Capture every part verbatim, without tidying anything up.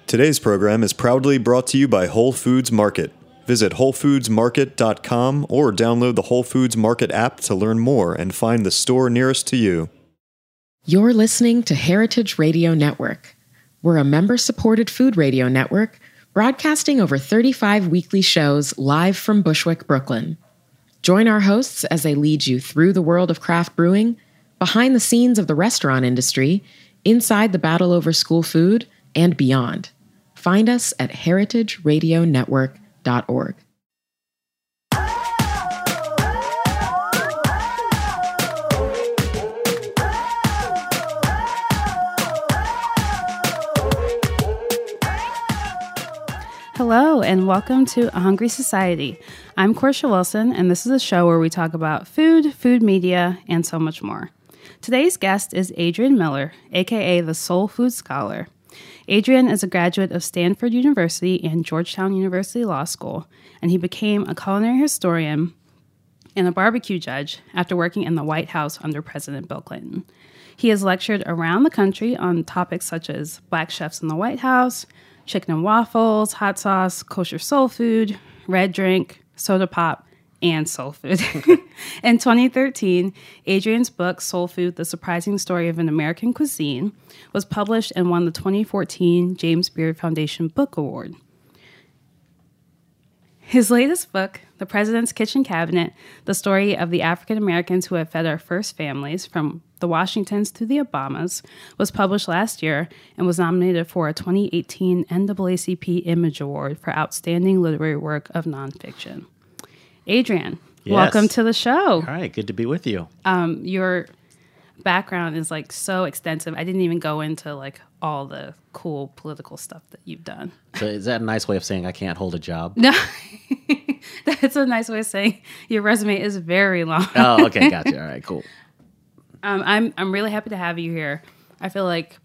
Today's program is proudly brought to you by Whole Foods Market. Visit whole foods market dot com or download the Whole Foods Market app to learn more and find the store nearest to you. You're listening to Heritage Radio Network. We're a member-supported food radio network broadcasting over thirty-five weekly shows live from Bushwick, Brooklyn. Join our hosts as they lead you through the world of craft brewing, behind the scenes of the restaurant industry, inside the battle over school food, and beyond. Find us at heritage radio network dot org. Hello, and welcome to A Hungry Society. I'm Portia Wilson, and this is a show where we talk about food, food media, and so much more. Today's guest is Adrian Miller, aka the Soul Food Scholar. Adrian is a graduate of Stanford University and Georgetown University Law School, and he became a culinary historian and a barbecue judge after working in the White House under President Bill Clinton. He has lectured around the country on topics such as black chefs in the White House, chicken and waffles, hot sauce, kosher soul food, red drink, soda pop, and soul food. In twenty thirteen, Adrian's book, Soul Food, The Surprising Story of an American Cuisine, was published and won the twenty fourteen James Beard Foundation Book Award. His latest book, The President's Kitchen Cabinet, The Story of the African Americans Who Have Fed Our First Families, from the Washingtons to the Obamas, was published last year and was nominated for a twenty eighteen N double A C P Image Award for Outstanding Literary Work of Nonfiction. Adrian, yes. Welcome to the show. All right, good to be with you. Um, your background is like so extensive. I didn't even go into like all the cool political stuff that you've done. So is that a nice way of saying I can't hold a job? No, that's a nice way of saying your resume is very long. Oh, okay, gotcha. All right, cool. Um, I'm I'm really happy to have you here. I feel like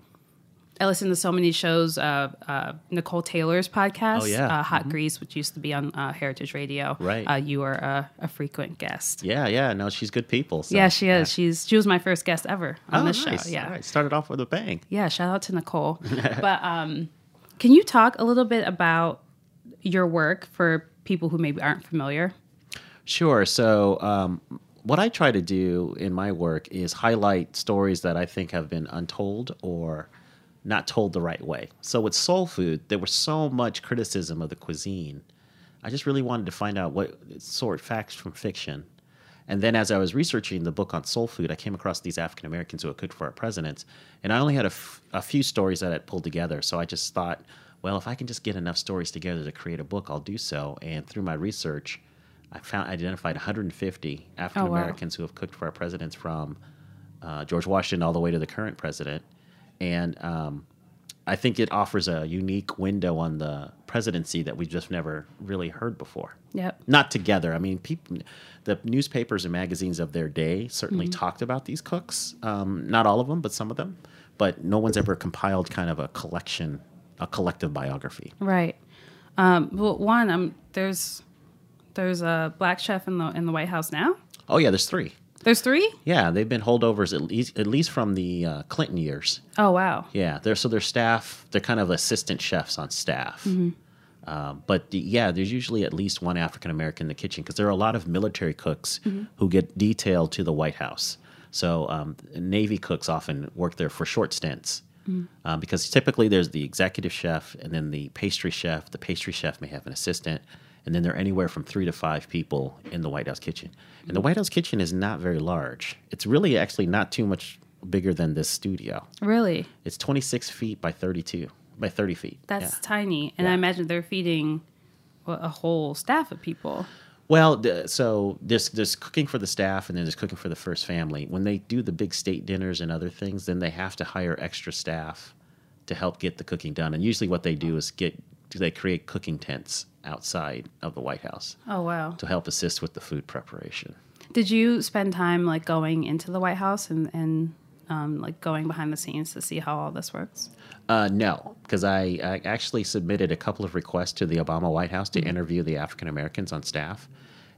I listen to so many shows. Uh, uh, Nicole Taylor's podcast, Oh, yeah. uh, Hot Mm-hmm. Grease, which used to be on uh, Heritage Radio. Right. Uh, you are a, a frequent guest. Yeah, yeah. No, she's good people. So, yeah, she is. yeah. She's she was my first guest ever on Oh, this nice. show. Yeah, All right, started off with a bang. yeah. Shout out to Nicole. But um, can you talk a little bit about your work for people who maybe aren't familiar? Sure. So um, what I try to do in my work is highlight stories that I think have been untold or not told the right way. So with soul food, there was so much criticism of the cuisine. I just really wanted to find out what sort facts from fiction. And then as I was researching the book on soul food, I came across these African Americans who had cooked for our presidents. And I only had a, f- a few stories that I'd pulled together. So I just thought, well, if I can just get enough stories together to create a book, I'll do so. And through my research, I found identified one hundred fifty African Americans oh, wow. who have cooked for our presidents, from uh, George Washington all the way to the current president. And um, I think it offers a unique window on the presidency that we've just never really heard before. Yep. Not together. I mean, people, the newspapers and magazines of their day certainly mm-hmm. talked about these cooks. Um, not all of them, but some of them. But no one's ever compiled kind of a collection, a collective biography. Right. Um, well, one, um, there's there's a black chef in the in the White House now. Oh yeah, there's three. There's three? Yeah, they've been holdovers at least at least from the uh, Clinton years. Oh, wow. Yeah, they're so their staff, they're kind of assistant chefs on staff. Mm-hmm. Uh, but the, yeah, there's usually at least one African American in the kitchen because there are a lot of military cooks mm-hmm. who get detailed to the White House. So um, Navy cooks often work there for short stints mm-hmm. uh, because typically there's the executive chef and then the pastry chef. The pastry chef may have an assistant. And then there are anywhere from three to five people in the White House kitchen. And the White House kitchen is not very large. It's really actually not too much bigger than this studio. Really? It's twenty-six feet by thirty-two, by thirty feet. That's yeah. tiny. And yeah. I imagine they're feeding well, a whole staff of people. Well, the, so there's, there's cooking for the staff and then there's cooking for the first family. When they do the big state dinners and other things, then they have to hire extra staff to help get the cooking done. And usually what they do is get they create cooking tents outside of the White House. Oh, wow. To help assist with the food preparation. Did you spend time like going into the White House and, and um, like going behind the scenes to see how all this works? Uh, no, because I, I actually submitted a couple of requests to the Obama White House to mm-hmm. interview the African Americans on staff.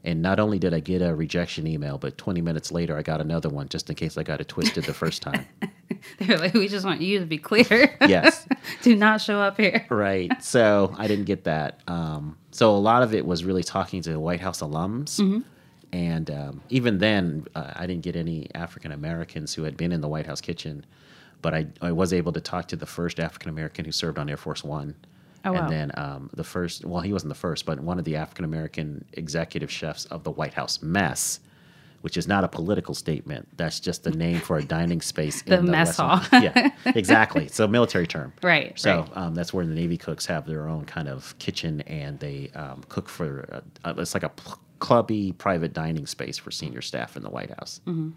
And not only did I get a rejection email, but twenty minutes later, I got another one just in case I got it twisted the first time. They're like, we just want you to be clear. Yes. Do not show up here. Right. So I didn't get that. Um, so a lot of it was really talking to White House alums. Mm-hmm. And um, even then, uh, I didn't get any African Americans who had been in the White House kitchen. But I, I was able to talk to the first African American who served on Air Force One. Oh, wow. And then um, the first, well, he wasn't the first, but one of the African American executive chefs of the White House mess, which is not a political statement. That's just a name for a dining space. The in the mess Western, hall. Yeah, exactly. It's a military term. Right. So right. Um, that's where the Navy cooks have their own kind of kitchen, and they um, cook for, uh, it's like a pl- clubby private dining space for senior staff in the White House. Mm-hmm.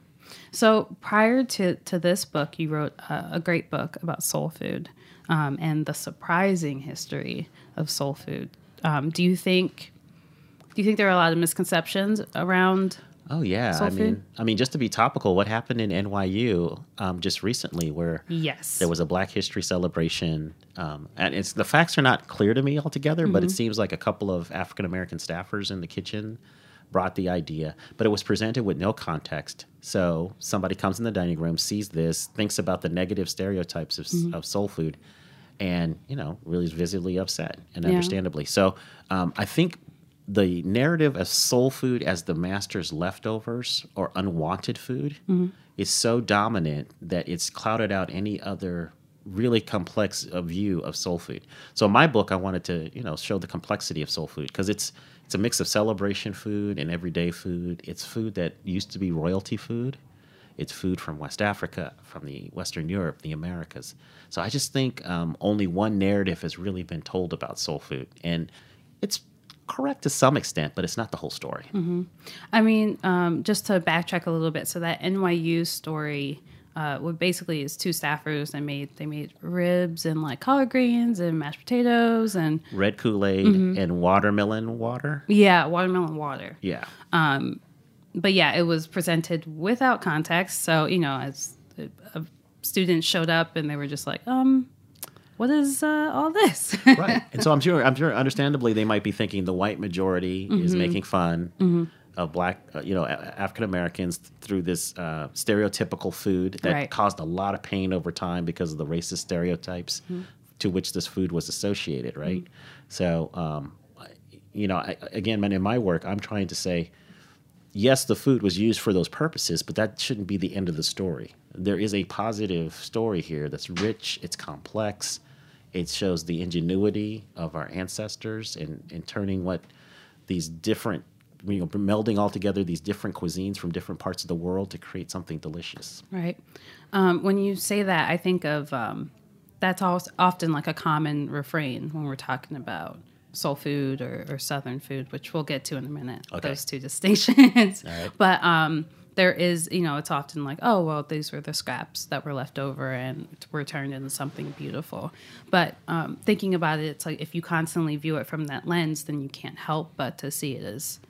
So prior to, to this book, you wrote a, a great book about soul food um, and the surprising history of soul food. Um, do you think do you think there are a lot of misconceptions around? Oh yeah, soul I food? mean, I mean, just to be topical, what happened in N Y U um, just recently, where Yes. there was a Black History celebration, um, and it's the facts are not clear to me altogether, mm-hmm. but it seems like a couple of African American staffers in the kitchen brought the idea, but it was presented with no context. So somebody comes in the dining room, sees this, thinks about the negative stereotypes of, mm-hmm. of soul food, and, you know, really is visibly upset, and Yeah. understandably. So um, I think the narrative of soul food as the master's leftovers or unwanted food mm-hmm. is so dominant that it's clouded out any other really complex uh, view of soul food. So in my book, I wanted to, you know, show the complexity of soul food, because it's it's a mix of celebration food and everyday food. It's food that used to be royalty food. It's food from West Africa, from the Western Europe, the Americas. So I just think um, only one narrative has really been told about soul food, and it's correct to some extent, but it's not the whole story. Mm-hmm. I mean, um, just to backtrack a little bit, so that N Y U story, uh, what basically is two staffers. They made they made ribs and like collard greens and mashed potatoes and Red Kool-Aid mm-hmm. and watermelon water. Yeah, watermelon water. Yeah. Um, but yeah, it was presented without context. So you know, as a, a student showed up and they were just like, um. What is uh, all this? Right, and so I'm sure, I'm sure, understandably, they might be thinking the white majority mm-hmm. is making fun mm-hmm. of black, uh, you know, African Americans through this uh, stereotypical food that right. caused a lot of pain over time because of the racist stereotypes mm-hmm. to which this food was associated. Right, mm-hmm. so um, you know, I, again, in my work, I'm trying to say, yes, the food was used for those purposes, but that shouldn't be the end of the story. There is a positive story here that's rich, it's complex. It shows the ingenuity of our ancestors in, in turning what these different, you know, melding all together these different cuisines from different parts of the world to create something delicious. Right. Um, when you say that, I think of um, that's also often like a common refrain when we're talking about soul food or, or Southern food, which we'll get to in a minute. Okay. Those two distinctions. All right. But um, there is, you know, it's often like, oh, well, these were the scraps that were left over and were turned into something beautiful. But um, thinking about it, it's like if you constantly view it from that lens, then you can't help but to see it as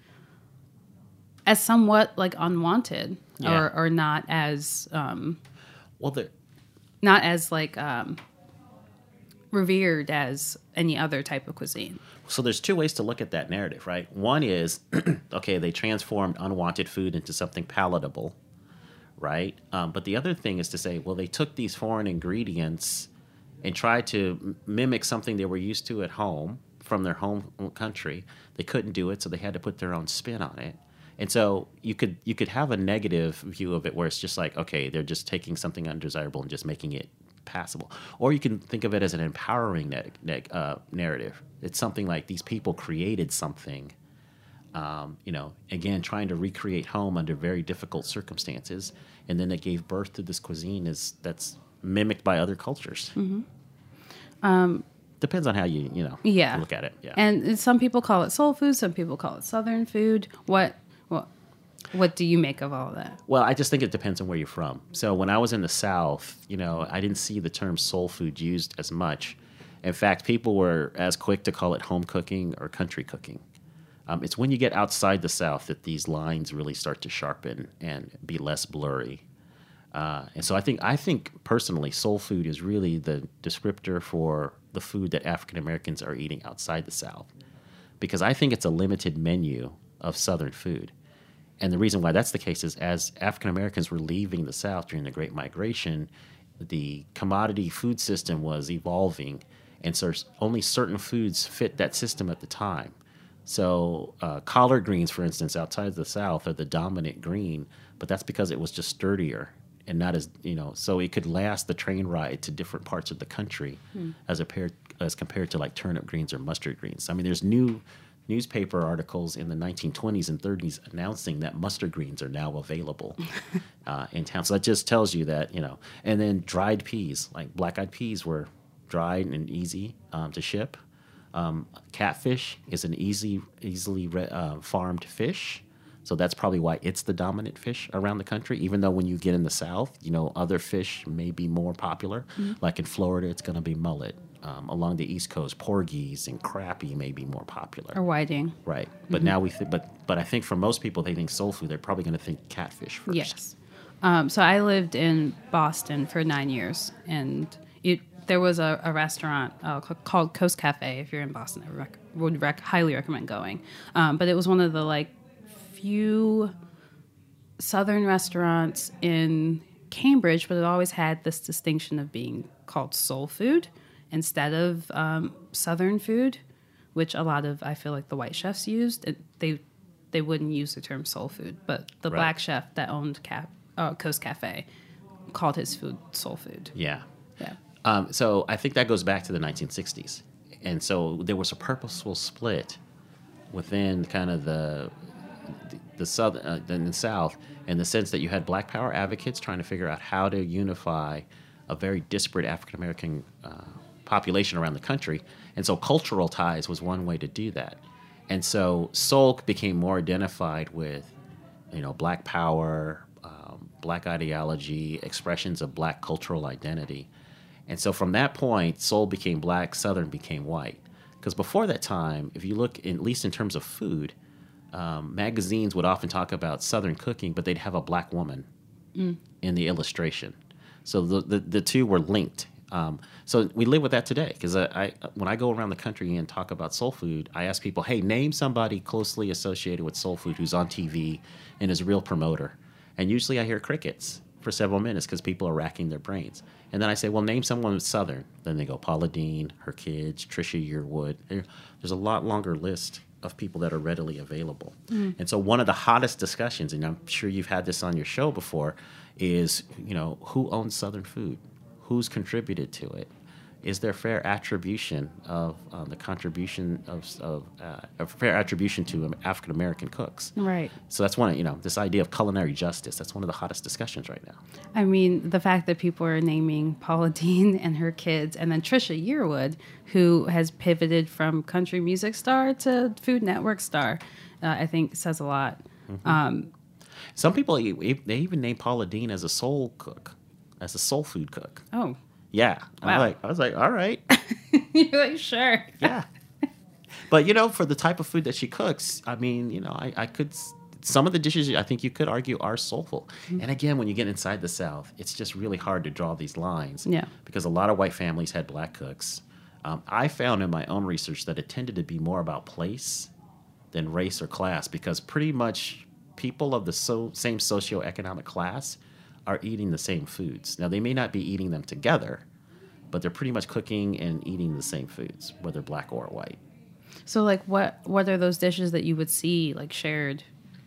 as somewhat like unwanted yeah. or, or not as um, well, the not as like um, revered as any other type of cuisine. So there's two ways to look at that narrative, right? One is, okay, they transformed unwanted food into something palatable, right? Um, but the other thing is to say, well, they took these foreign ingredients and tried to m- mimic something they were used to at home from their home country. They couldn't do it, so they had to put their own spin on it. And so you could you could have a negative view of it where it's just like, okay, they're just taking something undesirable and just making it passable. Or you can think of it as an empowering ne- ne- uh, narrative. It's something like these people created something, um, you know, again, trying to recreate home under very difficult circumstances, and then it gave birth to this cuisine is that's mimicked by other cultures. Mm-hmm. Um, Depends on how you, you know, yeah. look at it. Yeah. And some people call it soul food, some people call it Southern food. What, what, what do you make of all of that? Well, I just think it depends on where you're from. So when I was in the South, you know, I didn't see the term soul food used as much. In fact, people were as quick to call it home cooking or country cooking. Um, it's when you get outside the South that these lines really start to sharpen and be less blurry. Uh, and so I think, I think personally, soul food is really the descriptor for the food that African Americans are eating outside the South, because I think it's a limited menu of Southern food. And the reason why that's the case is as African Americans were leaving the South during the Great Migration, the commodity food system was evolving, and so only certain foods fit that system at the time. So uh, collard greens, for instance, outside the South are the dominant green, but that's because it was just sturdier and not as, you know, so it could last the train ride to different parts of the country hmm. as, a pair, as compared to like turnip greens or mustard greens. I mean, there's new newspaper articles in the nineteen twenties and thirties announcing that mustard greens are now available uh, in town. So that just tells you that, you know, and then dried peas, like black-eyed peas were dried and easy um, to ship. Um, catfish is an easy, easily re- uh, farmed fish. So that's probably why it's the dominant fish around the country, even though when you get in the South, you know, other fish may be more popular. Mm-hmm. Like in Florida, it's going to be mullet. Um, along the East Coast, porgies and crappie may be more popular. Or whiting. Right. But mm-hmm. now we think, but but I think for most people, they think soul food, they're probably going to think catfish first. Yes. Um, so I lived in Boston for nine years, and it, there was a, a restaurant uh, called Coast Cafe. If you're in Boston, I rec- would rec- highly recommend going. Um, but it was one of the like few Southern restaurants in Cambridge, but it always had this distinction of being called soul food instead of um, Southern food, which a lot of, I feel like the white chefs used. It, they they wouldn't use the term soul food, but the right. black chef that owned Cap, uh, Coast Cafe called his food soul food. Yeah. Yeah. Um, so I think that goes back to the nineteen sixties. And so there was a purposeful split within kind of the the, the south, uh, in the South, in the sense that you had Black Power advocates trying to figure out how to unify a very disparate African American uh, population around the country. And so cultural ties was one way to do that. And so soul became more identified with, you know, Black power, um, Black ideology, expressions of Black cultural identity. And so from that point, soul became Black, Southern became white. Because before that time, if you look, in, at least in terms of food, um, magazines would often talk about Southern cooking, but they'd have a Black woman mm. in the illustration. So the, the, the two were linked. Um, so we live with that today, because I, I, when I go around the country and talk about soul food, I ask people, hey, name somebody closely associated with soul food who's on T V and is a real promoter. And usually I hear crickets for several minutes because people are racking their brains. And then I say, well, name someone who's Southern. Then they go, Paula Deen, her kids, Trisha Yearwood. There's a lot longer list of people that are readily available. Mm. And so one of the hottest discussions, and I'm sure you've had this on your show before, is, you know, who owns Southern food? Who's contributed to it? Is there fair attribution of um, the contribution of, of uh, a fair attribution to African American cooks? Right. So that's one, you know, this idea of culinary justice. That's one of the hottest discussions right now. I mean, the fact that people are naming Paula Deen and her kids, and then Trisha Yearwood, who has pivoted from country music star to Food Network star, uh, I think says a lot. Mm-hmm. Um, Some people, they even name Paula Deen as a soul cook, as a soul food cook. Oh. Yeah. Wow. I'm like, I was like, all right. You're like, sure. Yeah. But, you know, for the type of food that she cooks, I mean, you know, I, I could, some of the dishes I think you could argue are soulful. Mm-hmm. And again, when you get inside the South, it's just really hard to draw these lines. Yeah. Because a lot of white families had Black cooks. Um, I found in my own research that it tended to be more about place than race or class, because pretty much people of the so, same socioeconomic class are eating the same foods. Now, they may not be eating them together, but they're pretty much cooking and eating the same foods, whether Black or white. So, like, what what are those dishes that you would see, like, shared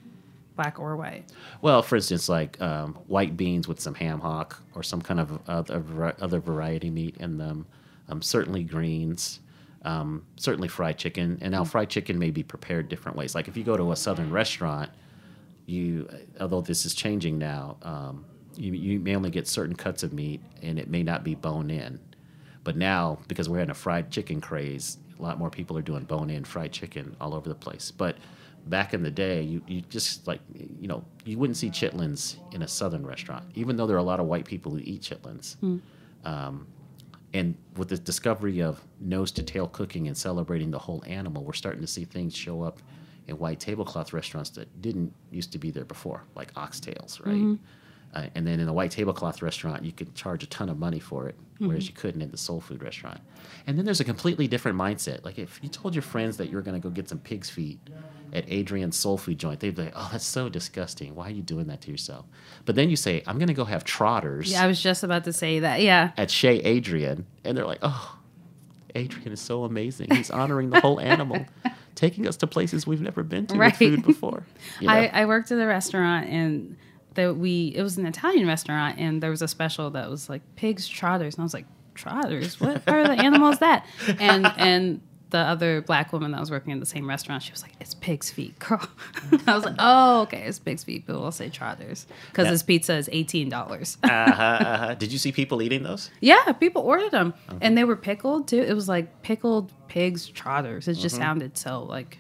Black or white? Well, for instance, like um, white beans with some ham hock or some kind of other, other variety meat in them. Um, certainly greens, um, certainly fried chicken. And now fried chicken may be prepared different ways. Like if you go to a Southern restaurant, you, although this is changing now, um, You, you may only get certain cuts of meat, and it may not be bone-in. But now, because we're in a fried chicken craze, a lot more people are doing bone-in fried chicken all over the place. But back in the day, you, you just, like, you know, you wouldn't see chitlins in a Southern restaurant, even though there are a lot of white people who eat chitlins. Mm. Um, and with the discovery of nose-to-tail cooking and celebrating the whole animal, we're starting to see things show up in white tablecloth restaurants that didn't used to be there before, like oxtails, right? Mm-hmm. Uh, and then in a white tablecloth restaurant, you could charge a ton of money for it, whereas mm-hmm. you couldn't in the soul food restaurant. And then there's a completely different mindset. Like if you told your friends that you were going to go get some pig's feet at Adrian's soul food joint, they'd be like, oh, that's so disgusting. Why are you doing that to yourself? But then you say, I'm going to go have trotters. Yeah, I was just about to say that. Yeah. At Chez Adrian. And they're like, oh, Adrian is so amazing. He's honoring the whole animal, taking us to places we've never been to Right. with food before. You know? I, I worked at a restaurant and the, we it was an Italian restaurant and there was a special that was like pigs trotters. And I was like, trotters? What are the animals that? And and the other black woman that was working in the same restaurant, she was like, it's pig's feet, girl. I was like, oh, okay, it's pig's feet, but we'll say trotters. Because Yeah. this pizza is eighteen dollars. uh-huh, uh-huh. Did you see people eating those? Yeah, people ordered them. Uh-huh. And they were pickled, too. It was like pickled pigs trotters. It just Mm-hmm. sounded so, like,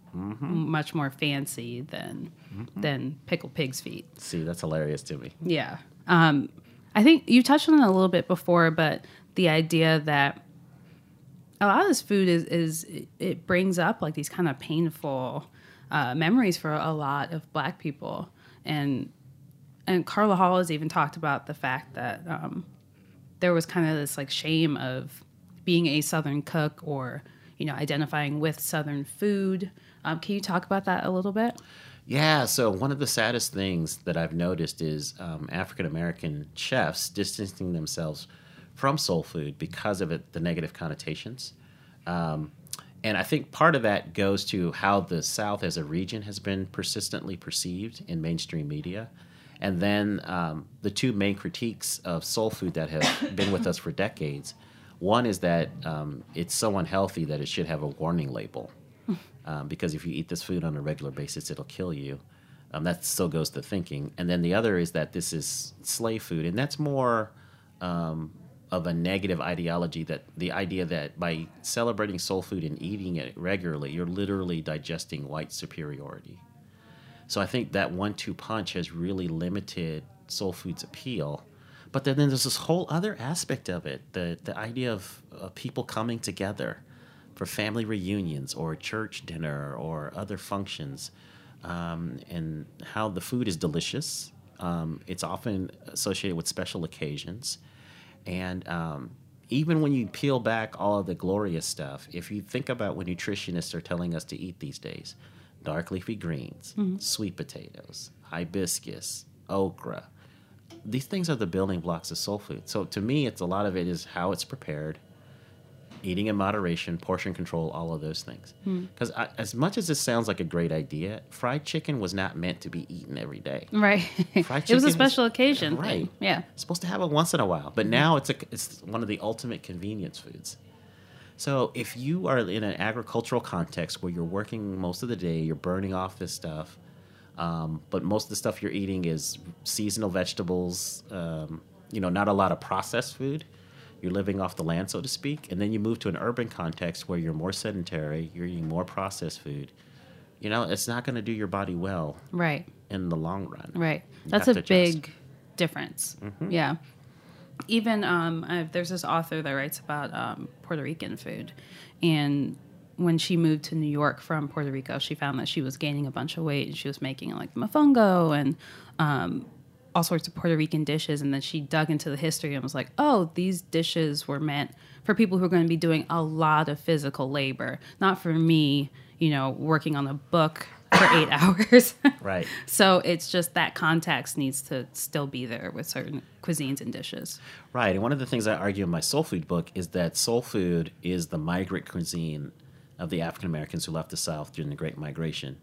much more fancy than Mm-hmm. than pickled pig's feet. See, that's hilarious to me. Yeah. Um, I think you touched on it a little bit before, but the idea that a lot of this food is, is it brings up like these kind of painful uh, memories for a lot of Black people. And and Carla Hall has even talked about the fact that um, there was kind of this like shame of being a Southern cook or, you know, identifying with Southern food. Um, can you talk about that a little bit? Yeah, so one of the saddest things that I've noticed is um, African American chefs distancing themselves from soul food because of it, the negative connotations. Um, and I think part of that goes to how the South as a region has been persistently perceived in mainstream media. And then um, the two main critiques of soul food that have been with us for decades. One is that um, it's so unhealthy that it should have a warning label. Um, because if you eat this food on a regular basis, it'll kill you. Um, that still goes to thinking. And then the other is that this is slave food. And that's more um, of a negative ideology, that the idea that by celebrating soul food and eating it regularly, you're literally digesting white superiority. So I think that one two punch has really limited soul food's appeal. But then, then there's this whole other aspect of it, the, the idea of uh, people coming together for family reunions or church dinner or other functions, um, and how the food is delicious. Um, it's often associated with special occasions. And um, even when you peel back all of the glorious stuff, if you think about what nutritionists are telling us to eat these days, dark leafy greens, mm-hmm. sweet potatoes, hibiscus, okra, these things are the building blocks of soul food. So to me, it's a lot of it is how it's prepared, eating in moderation, portion control, all of those things. Because mm. as much as this sounds like a great idea, fried chicken was not meant to be eaten every day. Right. Fried it was a chicken special is, occasion right. thing. Yeah. It's supposed to have it once in a while, but mm-hmm. now it's a it's one of the ultimate convenience foods. So if you are in an agricultural context where you're working most of the day, you're burning off this stuff, um, but most of the stuff you're eating is seasonal vegetables, um, you know, not a lot of processed food. You're living off the land, so to speak, and then you move to an urban context where you're more sedentary, you're eating more processed food. You know, it's not going to do your body well, right, in the long run. Right, You that's a have to big adjust. difference. Mm-hmm. Yeah, even um, I've, there's this author that writes about um, Puerto Rican food, and when she moved to New York from Puerto Rico, she found that she was gaining a bunch of weight, and she was making like mofongo and um, all sorts of Puerto Rican dishes, and then she dug into the history and was like, oh, these dishes were meant for people who are going to be doing a lot of physical labor, not for me, you know, working on a book for eight hours. Right. So it's just that context needs to still be there with certain cuisines and dishes. Right, and one of the things I argue in my soul food book is that soul food is the migrant cuisine of the African Americans who left the South during the Great Migration.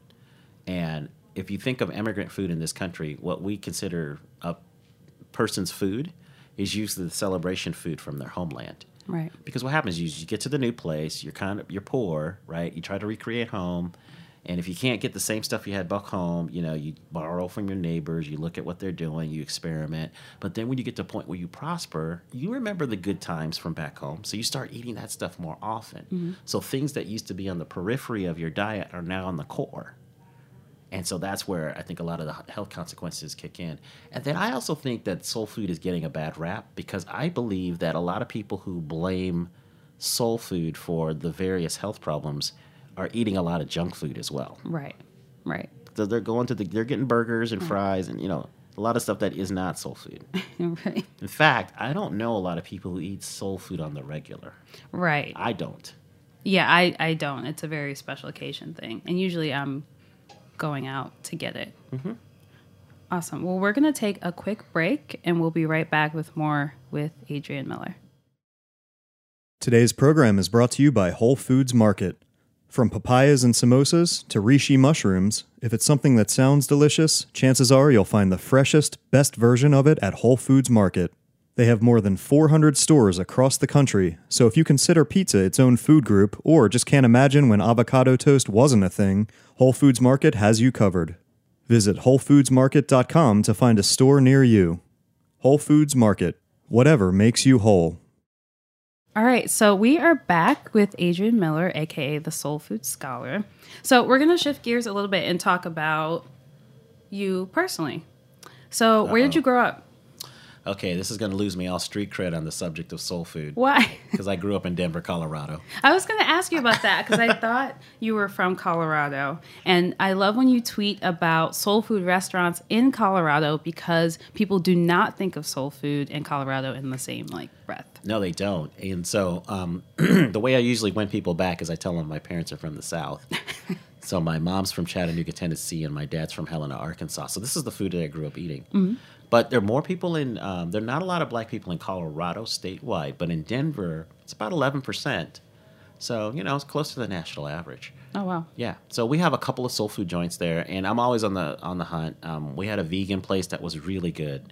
And if you think of immigrant food in this country, what we consider a person's food is usually the celebration food from their homeland. Right. Because what happens is you get to the new place, you're kind of you're poor, right? You try to recreate home, and if you can't get the same stuff you had back home, you know, you borrow from your neighbors, you look at what they're doing, you experiment. But then when you get to a point where you prosper, you remember the good times from back home, so you start eating that stuff more often. Mm-hmm. So things that used to be on the periphery of your diet are now on the core. And so that's where I think a lot of the health consequences kick in. And then I also think that soul food is getting a bad rap because I believe that a lot of people who blame soul food for the various health problems are eating a lot of junk food as well. Right, right. So they're going to the, they're getting burgers and fries and, you know, a lot of stuff that is not soul food. Right. In fact, I don't know a lot of people who eat soul food on the regular. Right. I don't. Yeah, I, I don't. It's a very special occasion thing. And usually I'm going out to get it. Mm-hmm. Awesome. Well, we're going to take a quick break, and we'll be right back with more with Adrienne Miller. Today's program is brought to you by Whole Foods Market. From papayas and samosas to reishi mushrooms, if it's something that sounds delicious, chances are you'll find the freshest, best version of it at Whole Foods Market. They have more than four hundred stores across the country, so if you consider pizza its own food group or just can't imagine when avocado toast wasn't a thing, Whole Foods Market has you covered. Visit whole foods market dot com to find a store near you. Whole Foods Market. Whatever makes you whole. All right, so we are back with Adrienne Miller, a k a the Soul Food Scholar. So we're going to shift gears a little bit and talk about you personally. So where Uh-oh. did you grow up? Okay, this is going to lose me all street cred on the subject of soul food. Why? Because I grew up in Denver, Colorado. I was going to ask you about that because I thought you were from Colorado. And I love when you tweet about soul food restaurants in Colorado because people do not think of soul food and Colorado in the same like breath. No, they don't. And so um, the way I usually win people back is I tell them my parents are from the South. So my mom's from Chattanooga, Tennessee, and my dad's from Helena, Arkansas. So this is the food that I grew up eating. Mm-hmm. But there are more people in, um, there are not a lot of black people in Colorado statewide, but in Denver, it's about eleven percent. So, you know, it's close to the national average. Oh, wow. Yeah. So we have a couple of soul food joints there, and I'm always on the on the hunt. Um, we had a vegan place that was really good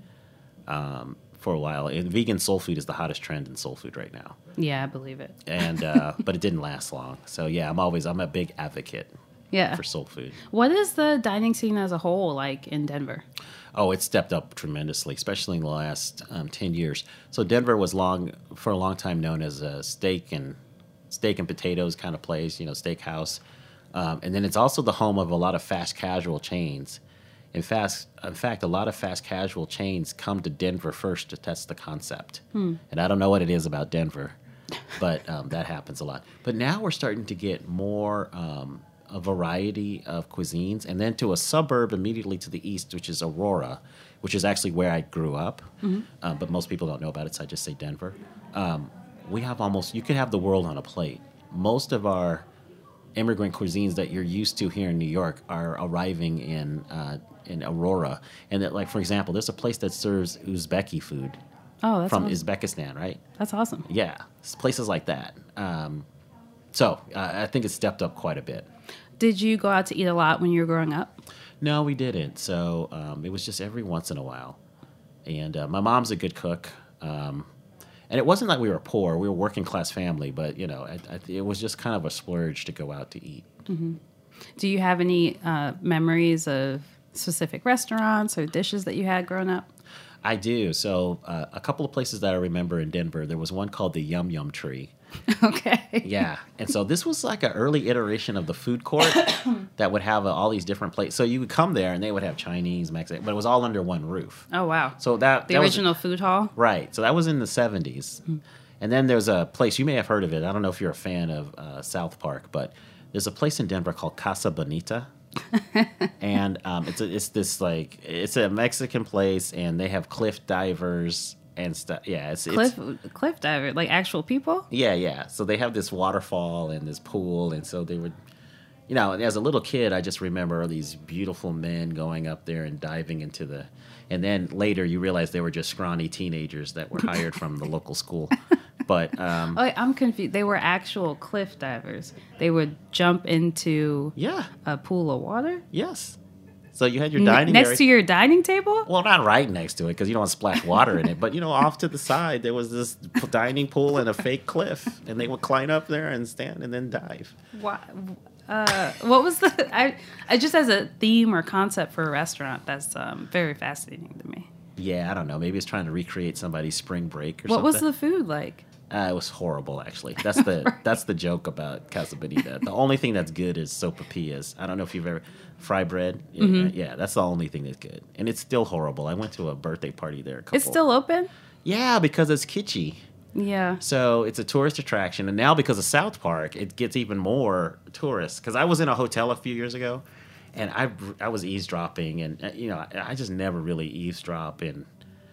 um, for a while. And vegan soul food is the hottest trend in soul food right now. Yeah, I believe it. And uh, but it didn't last long. So, yeah, I'm always, I'm a big advocate Yeah. for soul food. What is the dining scene as a whole like in Denver? Oh, it's stepped up tremendously, especially in the last um, ten years. So Denver was long for a long time known as a steak and steak and potatoes kind of place, you know, steakhouse. Um, and then it's also the home of a lot of fast casual chains. In fast, in fact, a lot of fast casual chains come to Denver first to test the concept. Hmm. And I don't know what it is about Denver, but um, that happens a lot. But now we're starting to get more um, a variety of cuisines, and then to a suburb immediately to the east, which is Aurora, which is actually where I grew up. Mm-hmm. Uh, but most people don't know about it, so I just say Denver. Um, we have almost, you could have the world on a plate. Most of our immigrant cuisines that you're used to here in New York are arriving in uh, in Aurora. And that, like, for example, there's a place that serves Uzbeki food Oh, that's from awesome. Uzbekistan, right? That's awesome. Yeah, it's places like that. Um, so uh, I think it's stepped up quite a bit. Did you go out to eat a lot when you were growing up? No, we didn't. So um, it was just every once in a while. And uh, my mom's a good cook. Um, and it wasn't like we were poor. We were a working class family. But, you know, I, I, it was just kind of a splurge to go out to eat. Mm-hmm. Do you have any uh, memories of specific restaurants or dishes that you had growing up? I do. So uh, a couple of places that I remember in Denver, there was one called the Yum Yum Tree. Okay. Yeah. And so this was like an early iteration of the food court that would have uh, all these different plates. So you would come there and they would have Chinese, Mexican, but it was all under one roof. Oh, wow. So that The that original was, food hall? Right. So that was in the seventies. Mm. And then there's a place, you may have heard of it. I don't know if you're a fan of uh, South Park, but there's a place in Denver called Casa Bonita. And um, it's a, it's this like, it's a Mexican place and they have cliff divers and stuff. Yeah, it's Cliff it's, cliff diver, like actual people? Yeah, yeah. So they have this waterfall and this pool, and so they would, you know, as a little kid, I just remember these beautiful men going up there and diving into the, and then later you realize they were just scrawny teenagers that were hired from the local school. But um, oh, I'm confused. They were actual cliff divers. They would jump into yeah, a pool of water? yes. So you had your dining N- next area. to your dining table? Well, not right next to it because you don't want to splash water in it. But, you know, off to the side, there was this dining pool and a fake cliff. And they would climb up there and stand and then dive. What, uh, what was the... I, I just as a theme or concept for a restaurant, that's um, very fascinating to me. Yeah, I don't know. Maybe it's trying to recreate somebody's spring break or what something. What was the food like? Uh, it was horrible, actually. That's the right. That's the joke about Casa Bonita. The only thing that's good is sopapillas. I don't know if you've ever... Fry bread. Yeah, mm-hmm. yeah, that's the only thing that's good. And it's still horrible. I went to a birthday party there. A couple. It's still open? Yeah, because it's kitschy. Yeah. So it's a tourist attraction. And now because of South Park, it gets even more tourists. Because I was in a hotel a few years ago, and I, I was eavesdropping. And, you know, I just never really eavesdrop in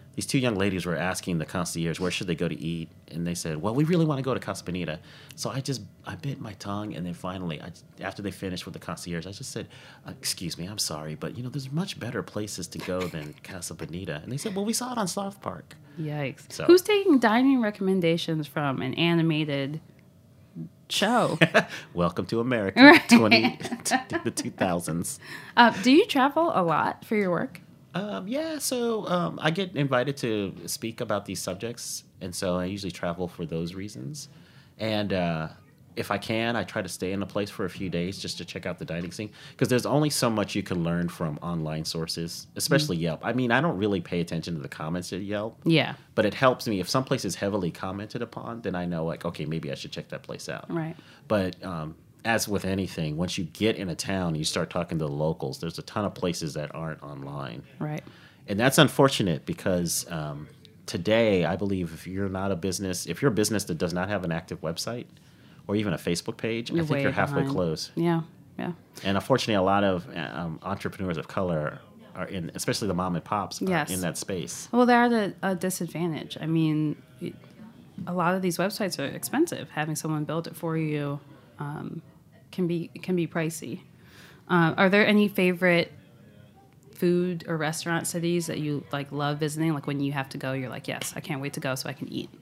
these two young ladies were asking the concierge where should they go to eat, and they said, well, we really want to go to Casa Bonita. So I just I bit my tongue, and then finally, I, after they finished with the concierge, I just said, uh, excuse me, I'm sorry, but you know, there's much better places to go than Casa Bonita. And they said, well, we saw it on South Park. Yikes. So- Who's taking dining recommendations from an animated show? Welcome to America, Right. twenty the two thousands. Uh, do you travel a lot for your work? Um, yeah, so um, I get invited to speak about these subjects, and so I usually travel for those reasons. And uh, if I can, I try to stay in a place for a few days just to check out the dining scene, because there's only so much you can learn from online sources, especially Mm. Yelp. I mean, I don't really pay attention to the comments at Yelp, Yeah. but it helps me. If some place is heavily commented upon, then I know, like, okay, maybe I should check that place out. Right. But um, as with anything, once you get in a town and you start talking to the locals, there's a ton of places that aren't online. Right. And that's unfortunate because um, today, I believe if you're not a business, if you're a business that does not have an active website or even a Facebook page, You're I think way you're halfway behind. close. Yeah. Yeah. And unfortunately, a lot of um, entrepreneurs of color are in, especially the mom and pops, are Yes. in that space. Well, they're at a, a disadvantage. I mean, it, a lot of these websites are expensive. Having someone build it for you um, can be can be pricey. Uh, are there any favorite food or restaurant cities that you like love visiting? Like when you have to go, you're like, yes, I can't wait to go so I can eat.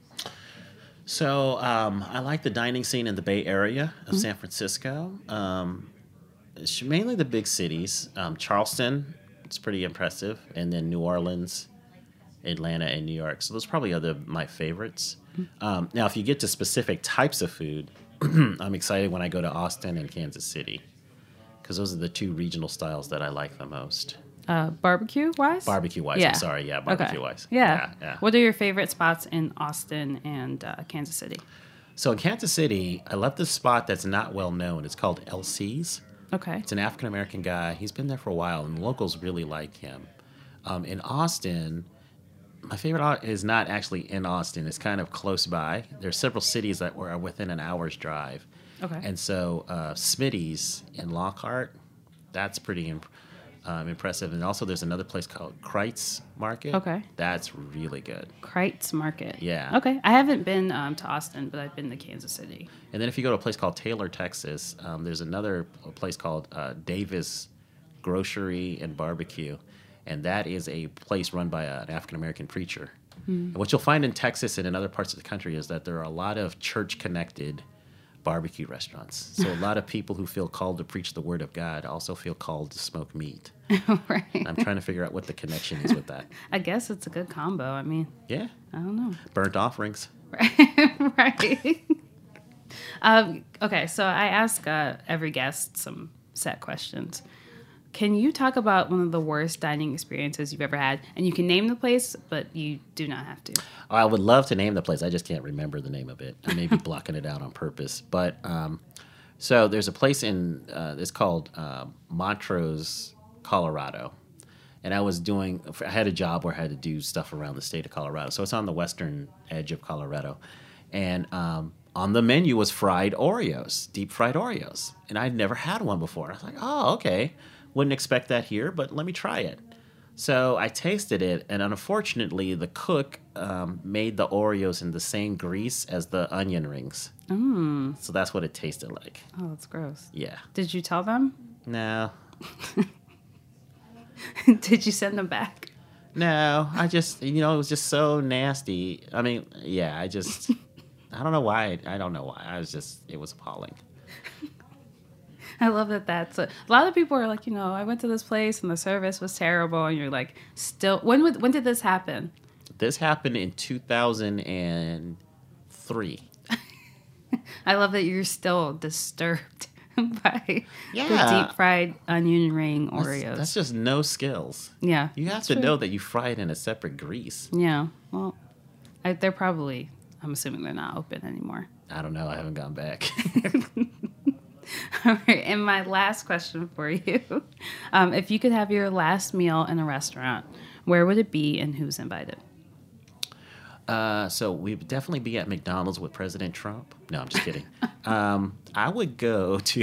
So um, I like the dining scene in the Bay Area of San Francisco. Um, it's mainly the big cities. Um, Charleston, it's pretty impressive, and then New Orleans, Atlanta, and New York. So those probably are the, my favorites. Um, now, if you get to specific types of food, I'm excited when I go to Austin and Kansas City, because those are the two regional styles that I like the most. Uh, barbecue wise? Barbecue wise, Yeah. I'm sorry, yeah, Okay. barbecue wise. Yeah. yeah, yeah. What are your favorite spots in Austin and uh, Kansas City? So in Kansas City, I love this spot that's not well known. It's called L C's. Okay. It's an African American guy. He's been there for a while, and the locals really like him. Um, in Austin, my favorite au- is not actually in Austin. It's kind of close by. There are several cities that were within an hour's drive. Okay. And so uh, Smitty's in Lockhart, that's pretty imp- um, impressive. And also there's another place called Kreitz Market. Okay. That's really good. Kreitz Market. Yeah. Okay. I haven't been um, to Austin, but I've been to Kansas City. And then if you go to a place called Taylor, Texas, um, there's another place called uh, Davis Grocery and Barbecue. And that is a place run by a, an African-American preacher. And what you'll find in Texas and in other parts of the country is that there are a lot of church-connected barbecue restaurants. So a lot of people who feel called to preach the word of God also feel called to smoke meat. Right. I'm trying to figure out what the connection is with that. I guess it's a good combo. I mean, Yeah. I don't know. Burnt offerings. Right. um, okay, so I ask uh, every guest some set questions. Can you talk about one of the worst dining experiences you've ever had? And you can name the place, but you do not have to. I would love to name the place. I just can't remember the name of it. I may be blocking it out on purpose. But um, so there's a place in, uh, it's called uh, Montrose, Colorado. And I was doing, I had a job where I had to do stuff around the state of Colorado. So it's on the western edge of Colorado. And um, on the menu was fried Oreos, deep fried Oreos. And I'd never had one before. I was like, oh, okay. Wouldn't expect that here, but let me try it. So I tasted it, and unfortunately, the cook um, made the Oreos in the same grease as the onion rings. Mm. So that's what it tasted like. Oh, that's gross. Yeah. Did you tell them? No. Did you send them back? No. I just, you know, it was just so nasty. I mean, yeah, I just, I don't know why. I don't know why. I was just, it was appalling. I love that that's a, a lot of people are like, you know, I went to this place and the service was terrible. And you're like, still, when would, when did this happen? This happened in two thousand three. I love that you're still disturbed by Yeah. the deep fried onion ring Oreos. That's, that's just no skills. yeah. You have that's to true. know that you fry it in a separate grease. Yeah. Well, I, they're probably, I'm assuming they're not open anymore. I don't know. I haven't gone back. All right. And my last question for you. Um, if you could have your last meal in a restaurant, where would it be and who's invited? Uh, so we would definitely be at McDonald's with President Trump. No, I'm just kidding. um, I would go to.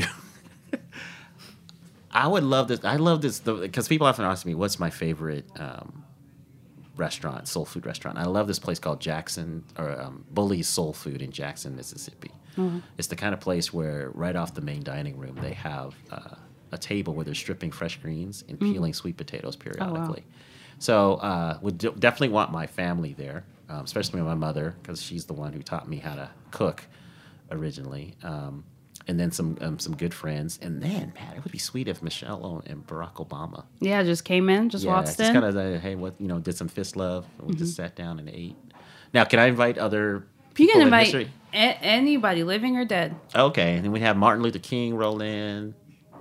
I would love this. I love this because people often ask me, "What's my favorite um, restaurant, soul food restaurant. I love this place called Jackson, or um, Bully's Soul Food in Jackson, Mississippi. Mm-hmm. It's the kind of place where right off the main dining room, they have uh, a table where they're stripping fresh greens and mm-hmm. peeling sweet potatoes periodically. Oh, wow. So uh, would d- definitely want my family there, um, especially my mother, because she's the one who taught me how to cook originally. Um, and then some um, some good friends. And then, man, it would be sweet if Michelle and Barack Obama. Yeah, just came in, just yeah, waltzed just in. kind of, uh, hey, what, you know, did some fist love. We mm-hmm. just sat down and ate. Now, can I invite other You can in invite history? a- anybody, living or dead. Okay, and then we have Martin Luther King roll in.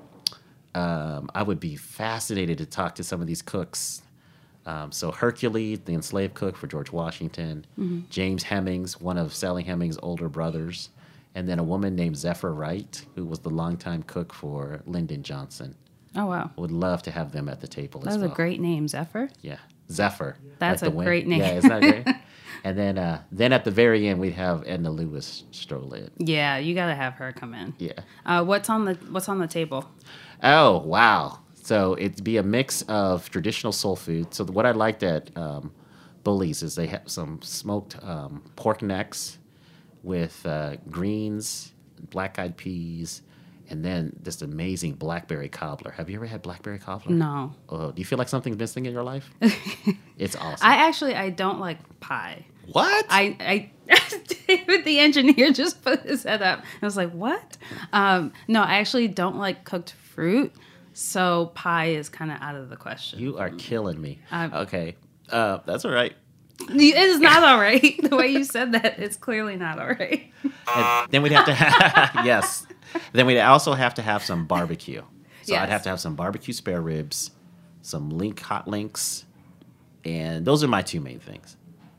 Um, I would be fascinated to talk to some of these cooks. Um, so Hercules, the enslaved cook for George Washington. Mm-hmm. James Hemings, one of Sally Hemings' older brothers. And then a woman named Zephyr Wright, who was the longtime cook for Lyndon Johnson. Oh, wow. Would love to have them at the table That's as well. That's a great name, Zephyr. Yeah, Zephyr. That's like a great name. Yeah, isn't that great? And then uh, then at the very end, we'd have Edna Lewis stroll in. Yeah, you got to have her come in. Yeah. Uh, what's on the What's on the table? Oh, wow. So it'd be a mix of traditional soul food. So what I liked at um, Bully's is they have some smoked um, pork necks with uh, greens, black-eyed peas, and then this amazing blackberry cobbler. Have you ever had blackberry cobbler? No. Oh, do you feel like something's missing in your life? It's awesome. I actually, I don't like pie. What? I, I David, the engineer, just put his head up. I was like, what? Um, no, I actually don't like cooked fruit, so pie is kind of out of the question. You are killing me. Um, okay. Uh, that's all right. It is not all right. The way you said that, it's clearly not all right. And then we'd have to have, yes. Then we'd also have to have some barbecue. So yes. I'd have to have some barbecue spare ribs, some link hot links, and those are my two main things.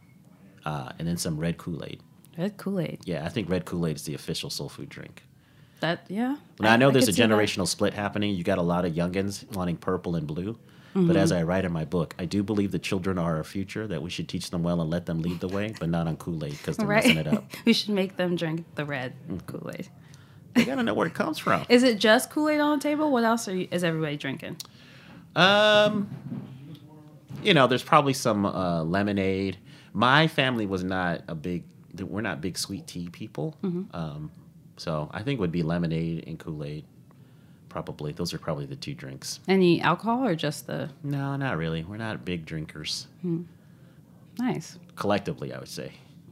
Uh, and then some red Kool-Aid. Red Kool-Aid. Yeah, I think red Kool-Aid is the official soul food drink. That, yeah. Now, I, I know I there's a see generational that. split happening. You got a lot of youngins wanting purple and blue. Mm-hmm. But as I write in my book, I do believe the children are our future, that we should teach them well and let them lead the way, but not on Kool-Aid because they're right. messing it up. We should make them drink the red Kool-Aid. They got to know where it comes from. Is it just Kool-Aid on the table? What else are you, is everybody drinking? Um, you know, there's probably some uh, lemonade. My family was not a big, we're not big sweet tea people. Mm-hmm. Um, so I think it would be lemonade and Kool-Aid. Probably. Those are probably the two drinks. Any alcohol or just the... No, not really. We're not big drinkers. Hmm. Nice. Collectively, I would say.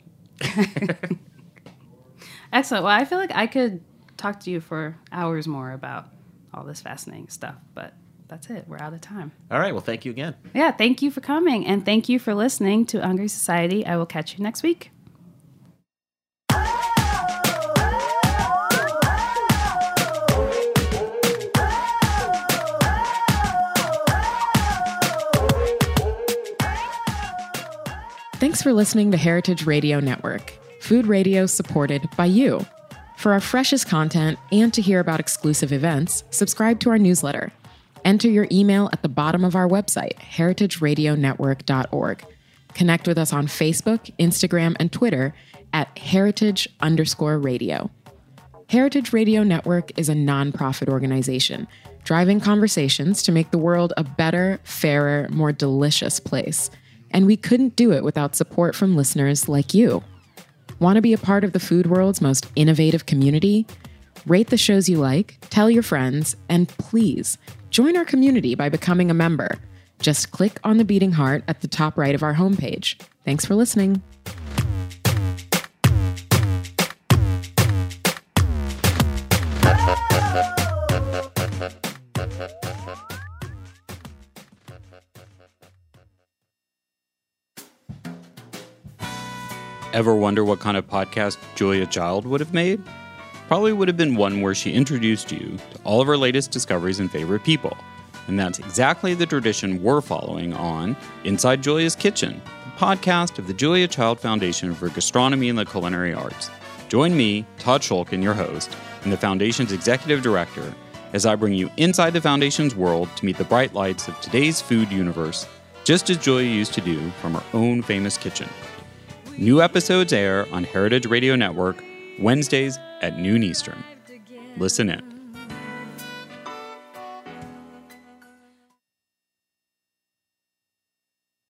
Excellent. Well, I feel like I could talk to you for hours more about all this fascinating stuff, but that's it. We're out of time. All right. Well, thank you again. Yeah, thank you for coming, and thank you for listening to Hungry Society. I will catch you next week. Thanks for listening to Heritage Radio Network, food radio supported by you. For our freshest content and to hear about exclusive events, subscribe to our newsletter. Enter your email at the bottom of our website, heritage radio network dot org. Connect with us on Facebook, Instagram, and Twitter at heritage underscore radio. Heritage Radio Network is a nonprofit organization driving conversations to make the world a better, fairer, more delicious place. And we couldn't do it without support from listeners like you. Want to be a part of the food world's most innovative community? Rate the shows you like, tell your friends, and please join our community by becoming a member. Just click on the beating heart at the top right of our homepage. Thanks for listening. Ever wonder what kind of podcast Julia Child would have made? Probably would have been one where she introduced you to all of her latest discoveries and favorite people. And that's exactly the tradition we're following on Inside Julia's Kitchen, the podcast of the Julia Child Foundation for Gastronomy and the Culinary Arts. Join me, Todd Shulkin, your host, and the Foundation's executive director, as I bring you inside the Foundation's world to meet the bright lights of today's food universe, just as Julia used to do from her own famous kitchen. New episodes air on Heritage Radio Network Wednesdays at noon Eastern. Listen in.